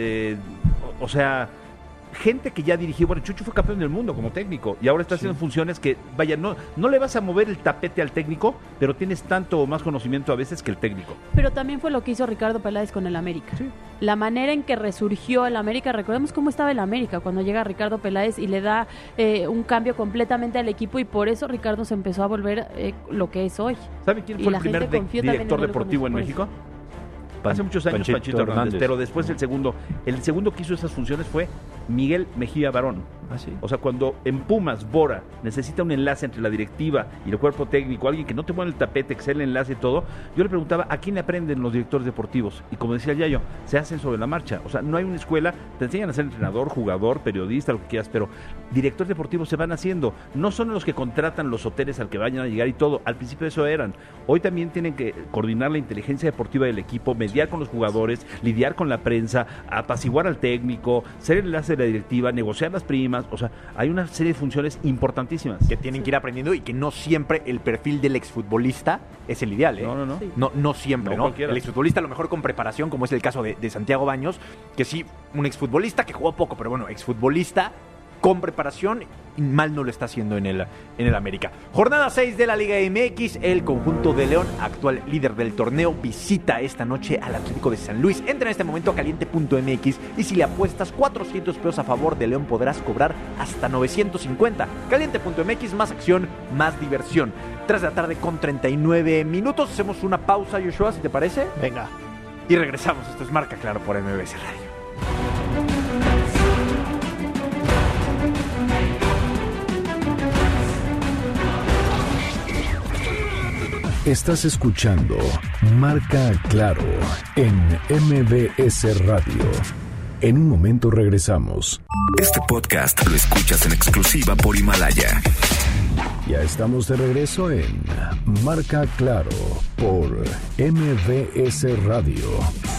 o sea... gente que ya dirigió, bueno, Chucho fue campeón del mundo como técnico y ahora está haciendo funciones que, vaya, no le vas a mover el tapete al técnico, pero tienes tanto o más conocimiento a veces que el técnico. Pero también fue lo que hizo Ricardo Peláez con el América. Sí. La manera en que resurgió el América, recordemos cómo estaba el América cuando llega Ricardo Peláez y le da un cambio completamente al equipo, y por eso Ricardo se empezó a volver lo que es hoy. ¿Saben quién fue el primer director deportivo en México? Hace muchos años Panchito Hernández, pero después el segundo que hizo esas funciones fue Miguel Mejía Barón. ¿Ah, sí? O sea, cuando en Pumas Bora necesita un enlace entre la directiva y el cuerpo técnico, alguien que no te mueva el tapete, que sea el enlace y todo, yo le preguntaba ¿a quién le aprenden los directores deportivos? Y como decía Yayo, se hacen sobre la marcha. O sea, no hay una escuela, te enseñan a ser entrenador, jugador, periodista, lo que quieras, pero directores deportivos se van haciendo. No son los que contratan los hoteles al que vayan a llegar y todo. Al principio eso eran. Hoy también tienen que coordinar la inteligencia deportiva del equipo, mediar con los jugadores, lidiar con la prensa, apaciguar al técnico, ser el enlace de la directiva, negociar las primas. O sea, hay una serie de funciones importantísimas que tienen que ir aprendiendo, y que no siempre el perfil del exfutbolista es el ideal, ¿eh? No. Sí. No siempre, ¿no? El exfutbolista a lo mejor con preparación, como es el caso de Santiago Baños, que sí, un exfutbolista que jugó poco, pero bueno, exfutbolista con preparación, y mal no lo está haciendo en el América. Jornada 6 de la Liga MX, el conjunto de León, actual líder del torneo, visita esta noche al Atlético de San Luis. Entra en este momento a caliente.mx y si le apuestas 400 pesos a favor de León podrás cobrar hasta 950. Caliente.mx, más acción, más diversión. 3 de la tarde con 39 minutos. Hacemos una pausa, Joshua, si te parece. Venga. Y regresamos. Esto es Marca Claro por MBS Radio. Estás escuchando Marca Claro en MBS Radio. En un momento regresamos. Este podcast lo escuchas en exclusiva por Himalaya. Ya estamos de regreso en Marca Claro por MBS Radio.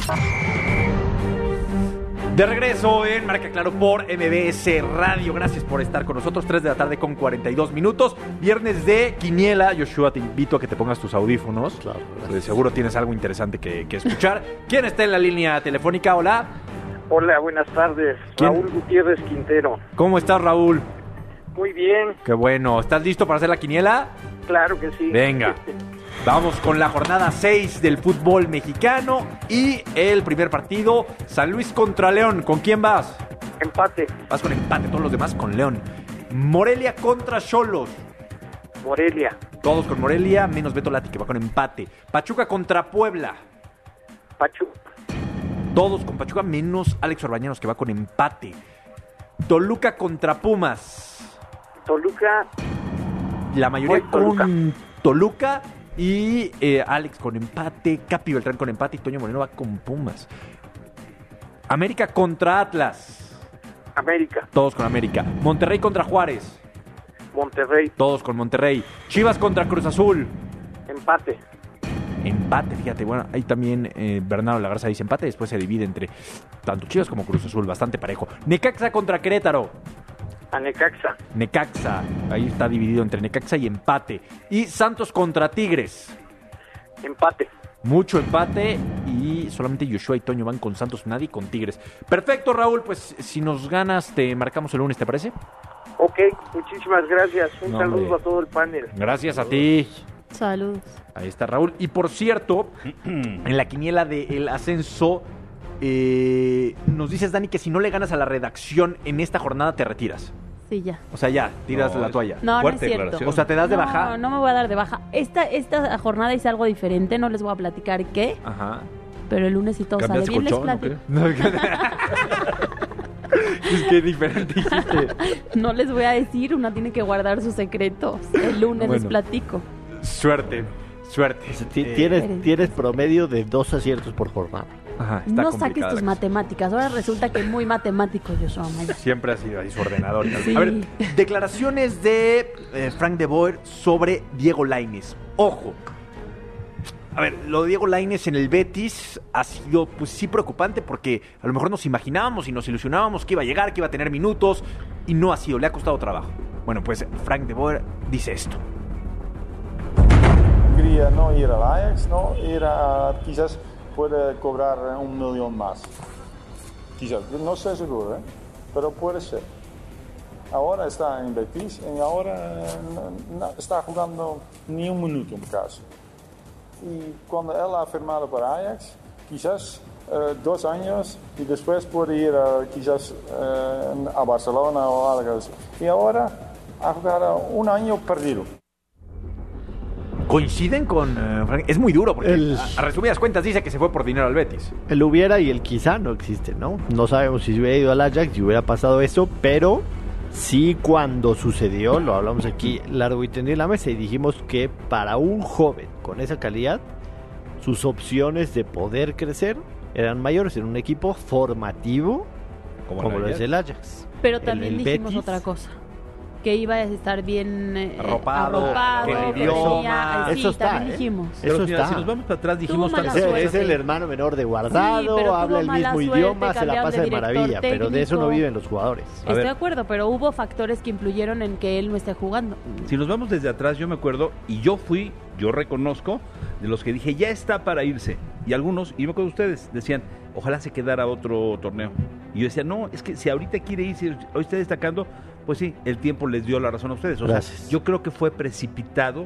De regreso en Marca Claro por MBS Radio. Gracias por estar con nosotros. 3 de la tarde con 42 minutos. Viernes de Quiniela. Joshua, te invito a que te pongas tus audífonos. Claro, de seguro tienes algo interesante que escuchar. ¿Quién está en la línea telefónica? Hola. Hola, buenas tardes. ¿Quién? Raúl Gutiérrez Quintero. ¿Cómo estás, Raúl? Muy bien. Qué bueno. ¿Estás listo para hacer la quiniela? Claro que sí. Venga. Vamos con la jornada 6 del fútbol mexicano y el primer partido, San Luis contra León. ¿Con quién vas? Empate. Vas con empate, todos los demás con León. Morelia contra Xolos. Morelia. Todos con Morelia, menos Beto Lati, que va con empate. Pachuca contra Puebla. Pachuca. Todos con Pachuca, menos Alex Orbañanos, que va con empate. Toluca contra Pumas. Toluca. La mayoría Toluca. con Toluca. Y Alex con empate, Capi Beltrán con empate y Toño Moreno va con Pumas. América contra Atlas. América. Todos con América. Monterrey contra Juárez. Monterrey. Todos con Monterrey. Chivas contra Cruz Azul. Empate. Empate, fíjate. Bueno, ahí también Bernardo Lagarza dice empate. Después se divide entre tanto Chivas como Cruz Azul. Bastante parejo. Necaxa contra Querétaro. A Necaxa. Necaxa, ahí está dividido entre Necaxa y empate. Y Santos contra Tigres. Empate. Mucho empate y solamente Joshua y Toño van con Santos, nadie con Tigres. Perfecto, Raúl, pues si nos ganas te marcamos el lunes, ¿te parece? Ok, muchísimas gracias. Un No, saludo hombre. a todo el panel. Gracias a ti. Saludos. Ahí está Raúl. Y por cierto, en la quiniela del ascenso, nos dices, Dani, que si no le ganas a la redacción en esta jornada te retiras. Sí, ya. O sea, ya, tiras la toalla. No, no es cierto. O sea, te das de baja. No, no me voy a dar de baja. Esta jornada hice algo diferente, no les voy a platicar qué, Ajá. pero el lunes si todo sale bien les platico. Es que diferente dijiste. No les voy a decir, una tiene que guardar sus secretos. El lunes les platico. Suerte. Tienes promedio de 2 aciertos por jornada. Ajá, está No saques tus matemáticas. Ahora resulta que muy matemático yo soy. Siempre ha sido ahí su ordenador. Sí. A ver, declaraciones de Frank de Boer sobre Diego Lainez. Ojo. A ver, lo de Diego Lainez en el Betis ha sido, pues sí, preocupante porque a lo mejor nos imaginábamos y nos ilusionábamos que iba a llegar, que iba a tener minutos y no ha sido, le ha costado trabajo. Bueno, pues Frank de Boer dice esto. Quería no ir al Ajax, no ir a quizás puede cobrar 1 millón más. Quizás, no estoy seguro, pero puede ser. Ahora está en Betis y ahora no está jugando ni un minuto en caso. Y cuando él ha firmado para Ajax, quizás 2 años y después puede ir quizás a Barcelona o algo así. Y ahora ha jugado 1 año perdido. Coinciden con Frank. Es muy duro porque a resumidas cuentas dice que se fue por dinero al Betis. El hubiera y el quizá no existen, ¿no? No sabemos si hubiera ido al Ajax, si hubiera pasado eso, pero sí cuando sucedió, lo hablamos aquí largo y tendido en la mesa y dijimos que para un joven con esa calidad, sus opciones de poder crecer eran mayores en un equipo formativo como lo es el Ajax. Pero también el dijimos Betis, otra cosa. Que iba a estar bien arropado, que el tenía- idioma, sí, eso está, también dijimos. Pero Eso mira, está. si nos vamos para atrás, dijimos Tuvo mala tantas suerte. Es el hermano menor de Guardado, Sí, pero habla tuvo el mala mismo suerte, idioma, se la cambiaron pasa de de maravilla, director pero de eso no técnico. viven los jugadores. Estoy de acuerdo, pero hubo factores que influyeron en que él no esté jugando. Si nos vamos desde atrás, yo me acuerdo, y yo reconozco, de los que dije, ya está para irse. Y algunos, y me acuerdo de ustedes, decían, ojalá se quedara otro torneo. Y yo decía, no, es que si ahorita quiere ir, si hoy está destacando, pues sí, el tiempo les dio la razón a ustedes. O Gracias. sea, yo creo que fue precipitado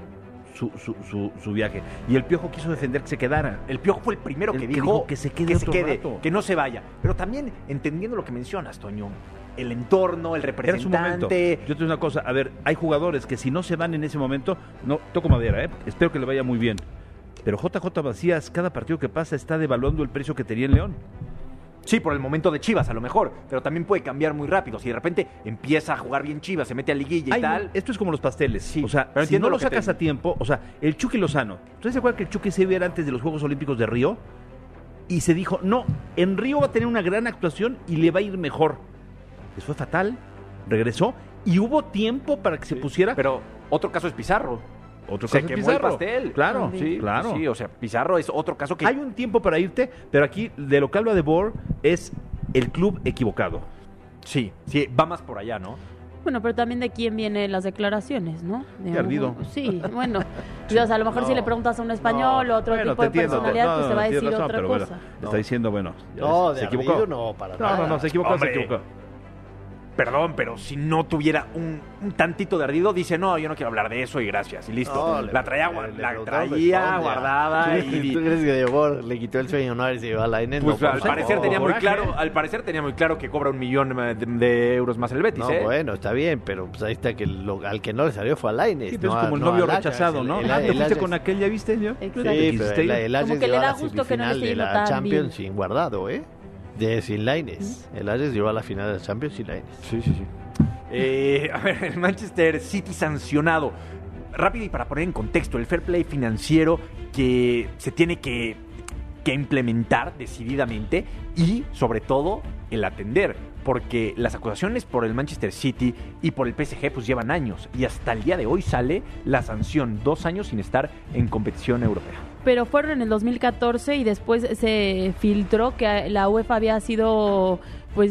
su viaje. Y el Piojo quiso defender que se quedara. El Piojo fue el primero que dijo que se quede, que no se vaya. Pero también entendiendo lo que mencionas, Toño, el entorno, el Era su momento. representante. Yo te digo una cosa, a ver, hay jugadores que si no se van en ese momento, no toco madera, espero que le vaya muy bien. Pero JJ Macías, cada partido que pasa está devaluando el precio que tenía en León. Sí, por el momento de Chivas a lo mejor, pero también puede cambiar muy rápido. Si de repente empieza a jugar bien Chivas, se mete a liguilla y tal. Esto es como los pasteles. Sí, o sea, pero si entiendo no lo lo que sacas te- a tiempo, o sea, el Chucky Lozano. ¿Ustedes se acuerdan que el Chucky se iba a ir antes de los Juegos Olímpicos de Río? Y se dijo, no, en Río va a tener una gran actuación y le va a ir mejor. Les fue fatal, regresó y hubo tiempo para que se pusiera. Pero otro caso es Pizarro. Otro Se caso es quemó Pizarro. el pastel. Claro, Sí, claro. Sí, o sea, Pizarro es otro caso que... Hay un tiempo para irte, pero aquí de lo que habla de Boer es el club equivocado. Sí, va más por allá, ¿no? Bueno, pero también de quién vienen las declaraciones, ¿no? De Ardido. Sí, bueno. O sea, a lo mejor si le preguntas a un español o otro Bueno, tipo te de entiendo. personalidad, pues te va a tienes decir razón, otra pero cosa. bueno, está diciendo, bueno, ya No, ves, de se equivocó. Ardido no, para nada. No, se equivocó, Hombre. se equivocó. Perdón, pero si no tuviera un tantito de ardido, dice, no, yo no quiero hablar de eso y gracias, y listo. No, la traía, guardada ¿Tú y... crees que De Boer le quitó el sueño no y se iba a la N? Pues No, al por parecer favor. tenía muy claro, que cobra 1 millón de euros más el Betis, No, ¿eh? bueno, está bien, pero pues ahí está que al que no le salió fue a Lainez. Sí, pero no es como el no novio al Ajax. rechazado, ¿no? El ¿Te fuiste Ajax- con aquel, ya viste? ¿Yo? Exacto. Sí, pero el Ajax Como que le llegó a da la gusto que no le semifinal esté de yendo la tan Champions bien. sin Guardado, ¿eh? Sin Lainez. El Ajax llegó a la final de la Champions sin Lainez. Sí. A ver, el Manchester City sancionado. Rápido y para poner en contexto, el fair play financiero que se tiene que implementar decididamente y, sobre todo, el atender. Porque las acusaciones por el Manchester City y por el PSG pues llevan años. Y hasta el día de hoy sale la sanción, 2 años sin estar en competición europea. Pero fueron en el 2014 y después se filtró que la UEFA había sido, pues,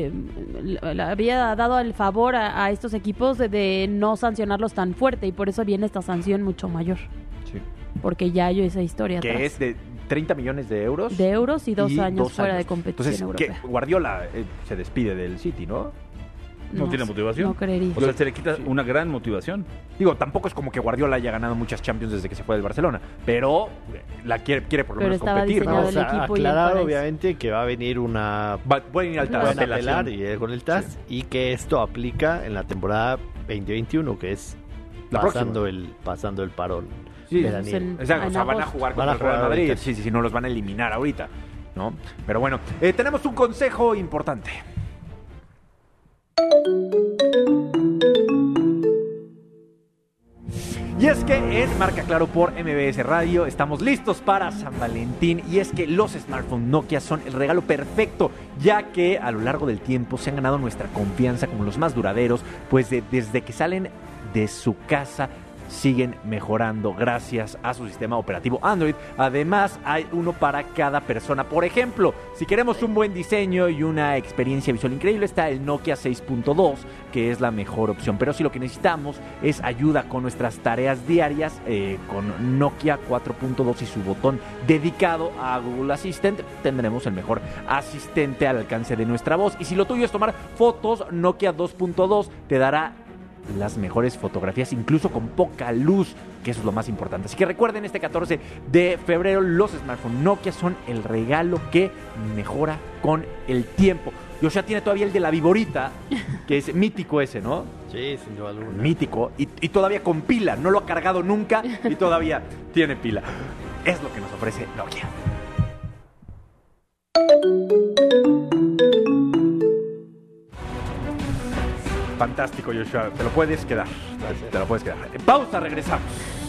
había dado el favor a estos equipos de no sancionarlos tan fuerte y por eso viene esta sanción mucho mayor. Sí. Porque ya hay esa historia Que atrás. es de 30 millones de euros. De euros y 2 años 2 fuera de años. competición Entonces, europea. que Guardiola se despide del City, ¿no? No tiene sé, motivación. No creería. O sea, se le quita una gran motivación. Digo, tampoco es como que Guardiola haya ganado muchas Champions desde que se fue del Barcelona, pero la quiere por lo Pero menos estaba competir, diseñado ¿no? el equipo y aclarar el París. obviamente que va a venir una Pueden ir al van TAS. a apelar y con el TAS y que esto aplica en la temporada 2021 que es La pasando el parón Sí, veraniego. exacto, o sea, van a jugar contra el Real Madrid. Sí, no los van a eliminar ahorita, ¿no? Pero bueno, tenemos un consejo importante. Y es que en Marca Claro por MBS Radio estamos listos para San Valentín y es que los smartphones Nokia son el regalo perfecto, ya que a lo largo del tiempo se han ganado nuestra confianza como los más duraderos, pues desde que salen de su casa siguen mejorando gracias a su sistema operativo Android. Además, hay uno para cada persona. Por ejemplo, si queremos un buen diseño y una experiencia visual increíble, está el Nokia 6.2, que es la mejor opción. Pero si lo que necesitamos es ayuda con nuestras tareas diarias, con Nokia 4.2 y su botón dedicado a Google Assistant, tendremos el mejor asistente al alcance de nuestra voz. Y si lo tuyo es tomar fotos, Nokia 2.2 te dará las mejores fotografías, incluso con poca luz, que eso es lo más importante. Así que recuerden, este 14 de febrero los smartphones Nokia son el regalo que mejora con el tiempo. Yoshua tiene todavía el de la Viborita, que es mítico ese, ¿no? Sí, sin duda alguna. Mítico, y todavía con pila, no lo ha cargado nunca y todavía tiene pila. Es lo que nos ofrece Nokia. Fantástico, Yoshua. Te lo puedes quedar. Te lo puedes quedar. En pausa, regresamos.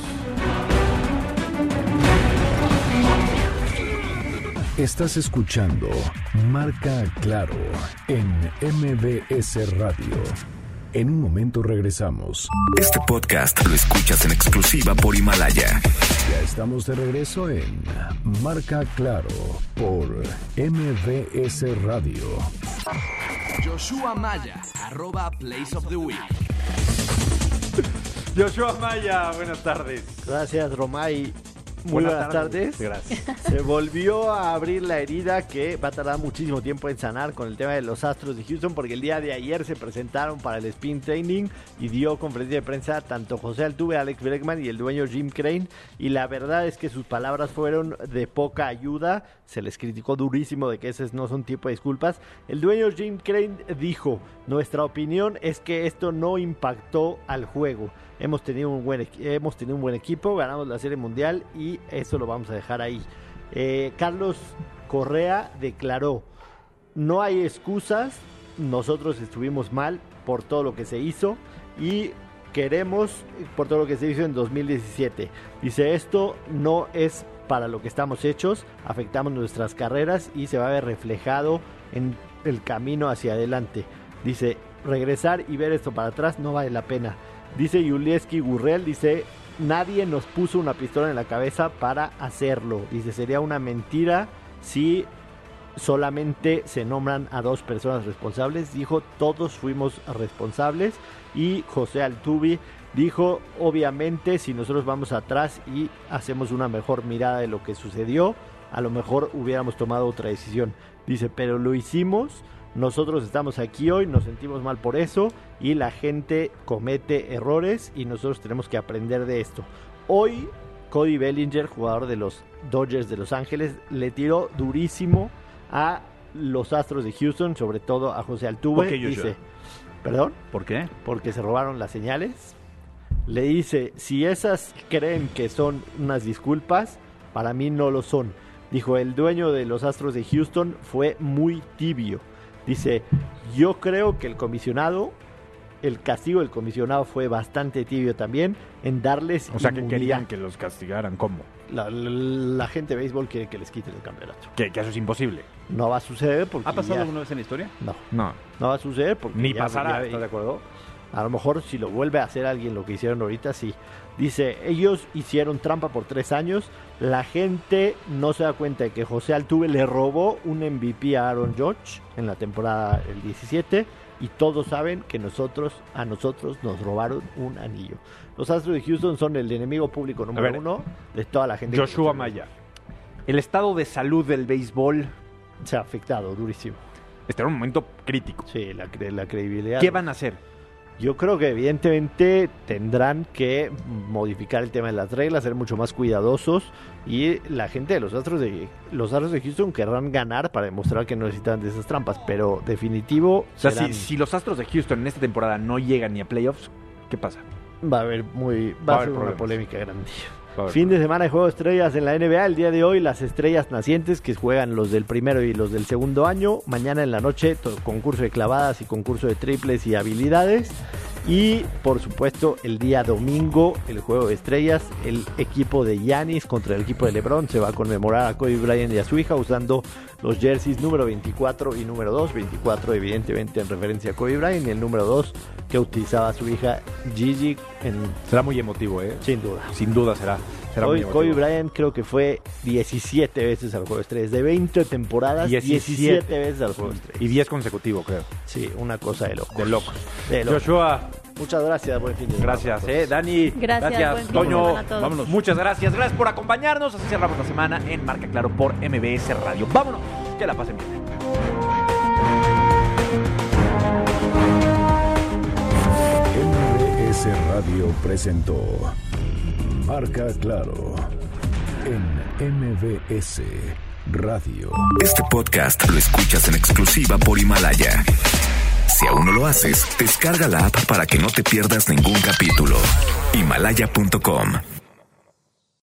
Estás escuchando Marca Claro en MBS Radio. En un momento regresamos. Este podcast lo escuchas en exclusiva por Himalaya. Ya estamos de regreso en Marca Claro por MBS Radio. Yoshua Maya, @Place of the Week. Yoshua Maya, buenas tardes. Gracias, Romay. Muy buenas tardes. Gracias. Se volvió a abrir la herida que va a tardar muchísimo tiempo en sanar con el tema de los Astros de Houston, porque el día de ayer se presentaron para el Spring Training y dio conferencia de prensa tanto José Altuve, Alex Bregman y el dueño Jim Crane, y la verdad es que sus palabras fueron de poca ayuda. Se les criticó durísimo de que ese no son tipo de disculpas. El dueño Jim Crane dijo: nuestra opinión es que esto no impactó al juego. Hemos tenido un buen equipo, ganamos la Serie Mundial y eso lo vamos a dejar ahí. Carlos Correa declaró: no hay excusas, nosotros estuvimos mal por todo lo que se hizo y queremos por todo lo que se hizo en 2017. Dice: esto no es para lo que estamos hechos, afectamos nuestras carreras y se va a ver reflejado en el camino hacia adelante. Dice: regresar y ver esto para atrás no vale la pena. Dice Yulieski Gurriel, dice: nadie nos puso una pistola en la cabeza para hacerlo. Dice: sería una mentira si solamente se nombran a 2 personas responsables. Dijo: todos fuimos responsables. Y José Altuve dijo: obviamente si nosotros vamos atrás y hacemos una mejor mirada de lo que sucedió, a lo mejor hubiéramos tomado otra decisión. Dice: pero lo hicimos. Nosotros estamos aquí hoy, nos sentimos mal por eso y la gente comete errores y nosotros tenemos que aprender de esto. Hoy Cody Bellinger, jugador de los Dodgers de Los Ángeles, le tiró durísimo a los Astros de Houston, sobre todo a José Altuve. ¿Por qué, dice, ¿perdón? ¿Por qué? Porque se robaron las señales. Le dice: si esas creen que son unas disculpas, para mí no lo son. Dijo: el dueño de los Astros de Houston fue muy tibio. Dice: yo creo que el castigo del comisionado fue bastante tibio también en darles O sea, que querían que los castigaran. ¿Cómo? La gente de béisbol quiere que les quiten el campeonato. Que eso es imposible. No va a suceder porque ¿Ha pasado alguna vez en la historia? No va a suceder porque ni pasará, ¿estás de acuerdo? A lo mejor si lo vuelve a hacer alguien lo que hicieron ahorita, sí. Dice: ellos hicieron trampa por 3 años. La gente no se da cuenta de que José Altuve le robó un MVP a Aaron Judge en la temporada del 17. Y todos saben que a nosotros nos robaron un anillo. Los Astros de Houston son el enemigo público número 1 de toda la gente. Joshua Maya, el estado de salud del béisbol se ha afectado durísimo. Está en un momento crítico. Sí, la credibilidad. ¿Qué van a hacer? Yo creo que evidentemente tendrán que modificar el tema de las reglas, ser mucho más cuidadosos, y la gente de los Astros de Houston querrán ganar para demostrar que no necesitan de esas trampas, pero definitivo. O sea, si los Astros de Houston en esta temporada no llegan ni a playoffs, ¿qué pasa? Va a haber una polémica grande. Fin de semana de Juego de Estrellas en la NBA. El día de hoy las estrellas nacientes que juegan los del primero y los del segundo año. Mañana en la noche concurso de clavadas y concurso de triples y habilidades. Y por supuesto el día domingo el Juego de Estrellas. El equipo de Giannis contra el equipo de LeBron. Se va a conmemorar a Kobe Bryant y a su hija usando los jerseys número 24 y número 2. 24 evidentemente en referencia a Kobe Bryant y el número 2 que utilizaba su hija Gigi. Será muy emotivo, ¿eh? Sin duda. Sin duda será hoy Kobe Bryant creo que fue 17 veces al Juego de Estrellas. De 20 temporadas, 17 veces al Juego de Estrellas. Y 10 consecutivos, creo. Sí, una cosa de locos. De locos. Joshua, muchas gracias. Buen fin de semana. Gracias, Dani. Gracias Toño. Vámonos. Muchas gracias. Gracias por acompañarnos. Así cerramos la semana en Marca Claro por MBS Radio. Vámonos. Que la pasen bien. MBS Radio presentó Marca Claro en MBS Radio. Este podcast lo escuchas en exclusiva por Himalaya. Si aún no lo haces, descarga la app para que no te pierdas ningún capítulo. Himalaya.com